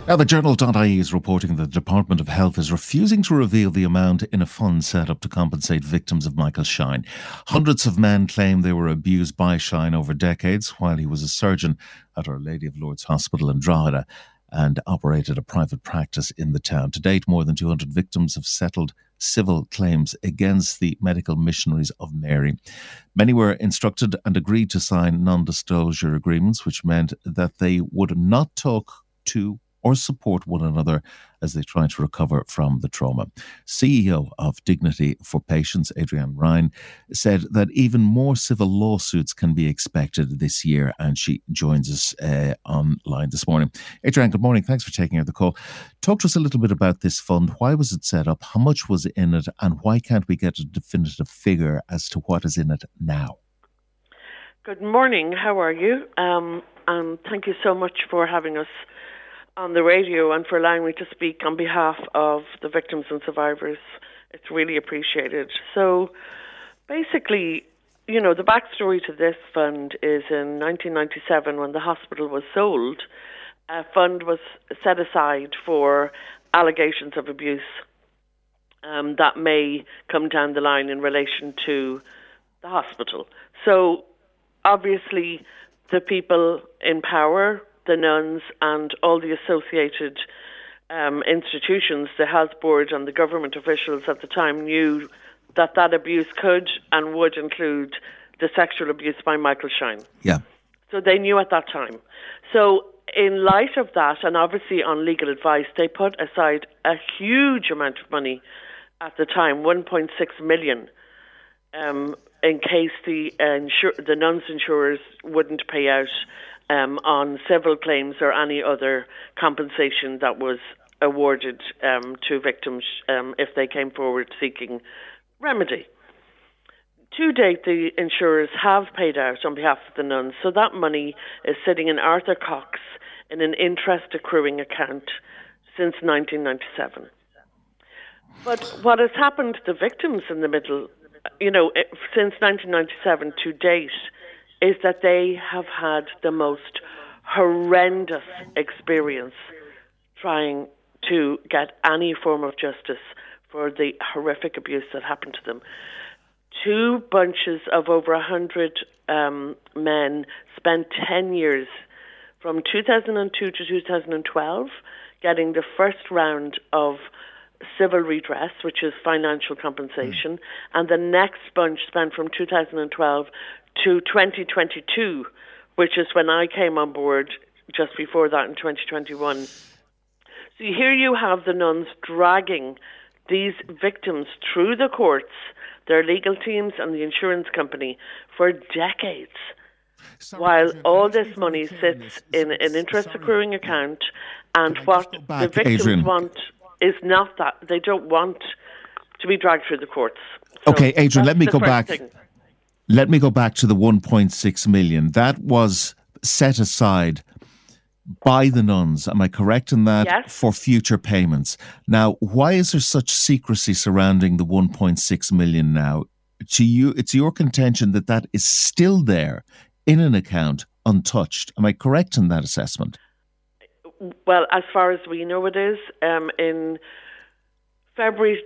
Now, the Journal.ie is reporting that the Department of Health is refusing to reveal the amount in a fund set up to compensate victims of Michael Shine. Hundreds of men claim they were abused by Shine over decades while he was a surgeon at Our Lady of Lourdes Hospital in Drogheda and operated a private practice in the town. To date, more than 200 victims have settled civil claims against the Medical Missionaries of Mary. Many were instructed and agreed to sign non-disclosure agreements, which meant that they would not talk to or support one another as they try to recover from the trauma. CEO of Dignity for Patients, Adrienne Ryan, said that even more civil lawsuits can be expected this year, and she joins us online this morning. Adrienne, good morning. Thanks for taking the call. Talk to us a little bit about this fund. Why was it set up? How much was in it? And why can't we get a definitive figure as to what is in it now? Good morning. How are you? And thank you so much for having us on the radio and for allowing me to speak on behalf of the victims and survivors. It's really appreciated. So basically, the backstory to this fund is in 1997 when the hospital was sold, a fund was set aside for allegations of abuse that may come down the line in relation to the hospital. So obviously the people in power, the nuns and all the associated institutions, the health board and the government officials at the time knew that abuse could and would include the sexual abuse by Michael Shine. Yeah. So they knew at that time. So in light of that, and obviously on legal advice, they put aside a huge amount of money at the time, 1.6 million, in case the nuns' insurers wouldn't pay out on civil claims or any other compensation that was awarded to victims if they came forward seeking remedy. To date, the insurers have paid out on behalf of the nuns, so that money is sitting in Arthur Cox in an interest accruing account since 1997. But what has happened to the victims in the middle, since 1997 to date, is that they have had the most horrendous experience trying to get any form of justice for the horrific abuse that happened to them. Two bunches of over 100 men spent 10 years, from 2002 to 2012, getting the first round of civil redress, which is financial compensation, and the next bunch spent from 2012 to 2022, which is when I came on board just before that in 2021. So here you have the nuns dragging these victims through the courts, their legal teams and the insurance company for decades, while all this money sits in an interest accruing account, and what the victims want is not that. They don't want to be dragged through the courts. So okay, Adrienne, let me go back. Let me go back to the 1.6 million. That was set aside by the nuns. Am I correct in that? Yes. For future payments. Now, why is there such secrecy surrounding the 1.6 million now? To you, it's your contention that that is still there in an account untouched. Am I correct in that assessment? Well, as far as we know, it is. In February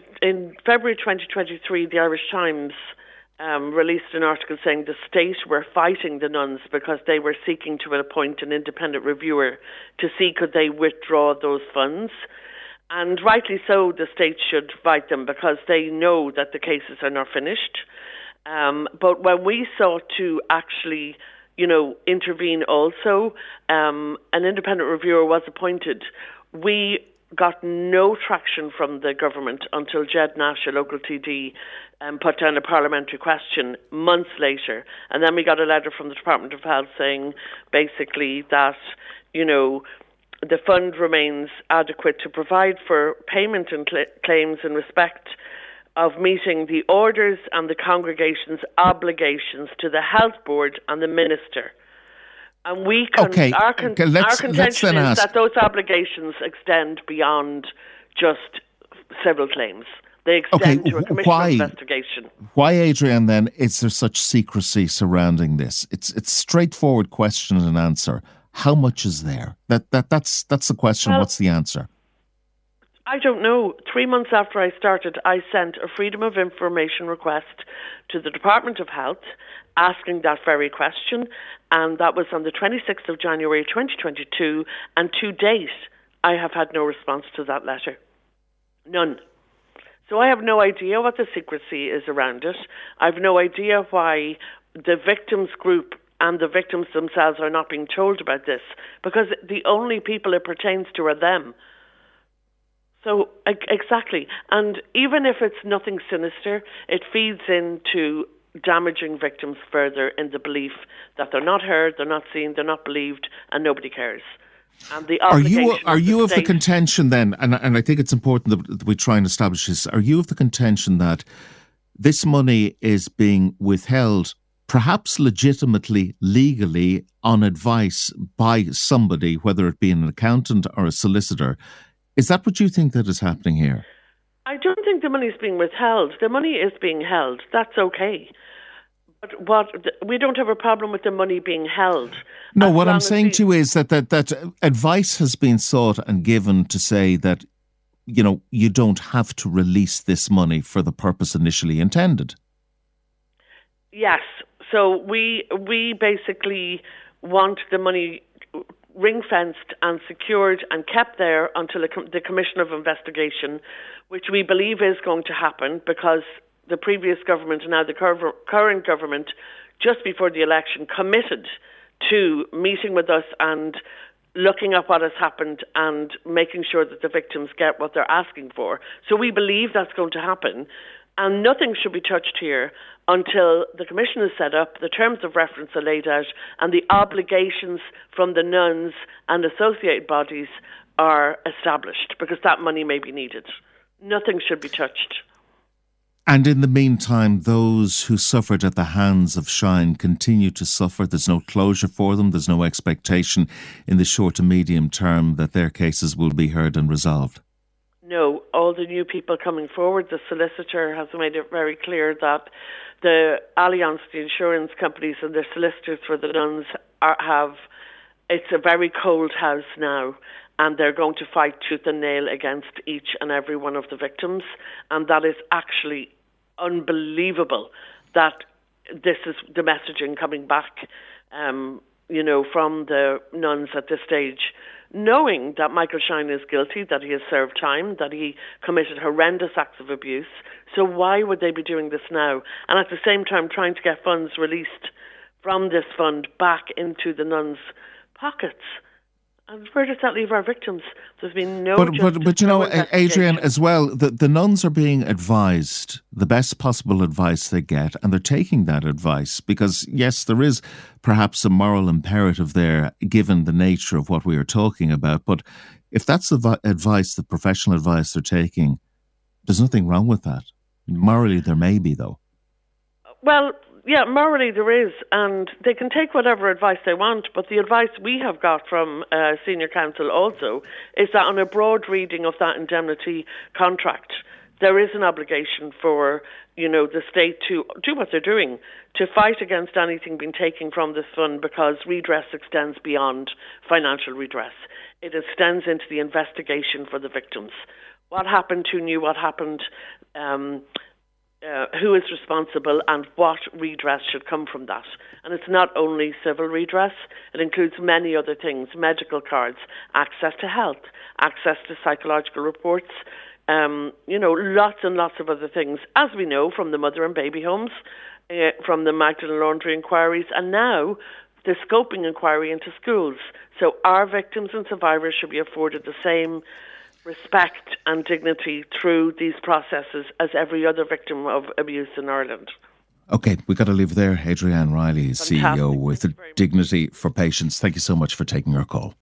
2023, the Irish Times released an article saying the state were fighting the nuns because they were seeking to appoint an independent reviewer to see could they withdraw those funds. And rightly so, the state should fight them because they know that the cases are not finished. But when we sought to actually, intervene also, an independent reviewer was appointed. We got no traction from the government until Jed Nash, a local TD, put down a parliamentary question months later. And then we got a letter from the Department of Health saying basically that, the fund remains adequate to provide for payment and claims in respect of meeting the orders and the congregation's obligations to the health board and the minister. And our contention is that those obligations extend beyond just civil claims. They extend to a commission of investigation. Why, Adrienne, then, is there such secrecy surrounding this? It's straightforward question and answer. How much is there? That's the question. Well, What's the answer? I don't know. 3 months after I started, I sent a Freedom of Information request to the Department of Health asking that very question, and that was on the 26th of January 2022, and to date, I have had no response to that letter. None. So I have no idea what the secrecy is around it. I have no idea why the victims group and the victims themselves are not being told about this, because the only people it pertains to are them. So, exactly. And even if it's nothing sinister, it feeds into damaging victims further in the belief that they're not heard, they're not seen, they're not believed, and nobody cares. And the are you of the contention then, and I think it's important that we try and establish this, are you of the contention that this money is being withheld, perhaps legitimately, legally, on advice by somebody, whether it be an accountant or a solicitor? Is that what you think that is happening here? I don't think the money is being withheld. The money is being held. That's okay. But we don't have a problem with the money being held. No, what I'm saying to you is that advice has been sought and given to say that, you don't have to release this money for the purpose initially intended. Yes. So we basically want the money ring-fenced and secured and kept there until the Commission of Investigation, which we believe is going to happen because the previous government and now the current government, just before the election, committed to meeting with us and looking at what has happened and making sure that the victims get what they're asking for. So we believe that's going to happen. And nothing should be touched here until the commission is set up, the terms of reference are laid out, and the obligations from the nuns and associated bodies are established, because that money may be needed. Nothing should be touched. And in the meantime, those who suffered at the hands of Shine continue to suffer. There's no closure for them. There's no expectation in the short to medium term that their cases will be heard and resolved. No, all the new people coming forward, the solicitor has made it very clear that the Allianz, the insurance companies and the solicitors for the nuns it's a very cold house now, and they're going to fight tooth and nail against each and every one of the victims. And that is actually unbelievable that this is the messaging coming back, from the nuns at this stage, knowing that Michael Shine is guilty, that he has served time, that he committed horrendous acts of abuse. So why would they be doing this now? And at the same time trying to get funds released from this fund back into the nuns' pockets. And where does that leave our victims? There's been no... But Adrienne, as well, the nuns are being advised the best possible advice they get, and they're taking that advice because, yes, there is perhaps a moral imperative there, given the nature of what we are talking about. But if that's the advice, the professional advice they're taking, there's nothing wrong with that. Morally, there may be, though. Well, yeah, morally there is, and they can take whatever advice they want, but the advice we have got from senior counsel also is that on a broad reading of that indemnity contract, there is an obligation for, the state to do what they're doing, to fight against anything being taken from this fund, because redress extends beyond financial redress. It extends into the investigation for the victims. What happened, who knew what happened, who is responsible, and what redress should come from that. And it's not only civil redress, it includes many other things: medical cards, access to health, access to psychological reports, lots and lots of other things, as we know from the mother and baby homes, from the Magdalen Laundry inquiries, and now the scoping inquiry into schools. So our victims and survivors should be afforded the same respect and dignity through these processes as every other victim of abuse in Ireland. Okay, we've got to leave there. Adrienne Riley, CEO with Dignity for Patients. Thank you so much for taking our call.